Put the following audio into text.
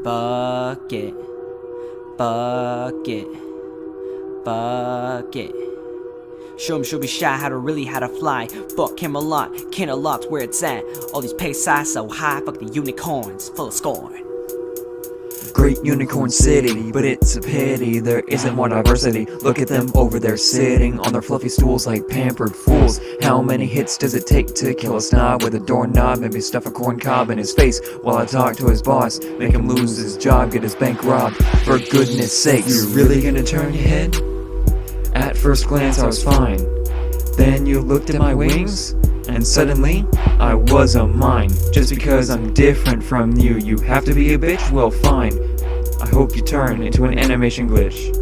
Bucket, bucket, bucket. Show him she'll be shy, how to fly. Fuck him a lot, can't unlock where it's at. All these pay size so high, fuck the unicorns, full of scorn. Great unicorn city, but it's a pity there isn't more diversity. Look at them over there sitting on their fluffy stools like pampered fools. How many hits does it take to kill a snob with a doorknob? Maybe stuff a corn cob in his face while I talk to his boss, make him lose his job, get his bank robbed. For goodness sakes, you're really gonna turn your head? At first glance I was fine, then you looked at my wings, and suddenly, I was a mine. Just because I'm different from you, you have to be a bitch? Well fine, I hope you turn into an animation glitch.